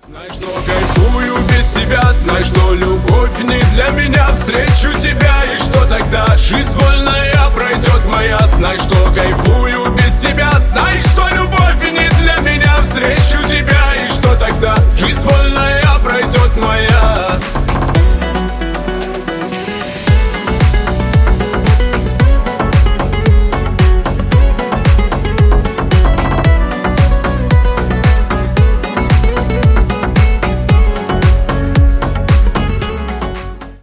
Знай, что кайфую без тебя, знай, что любовь не для меня. Встречу тебя, и что тогда? Жизнь вольная пройдет моя. Знай, что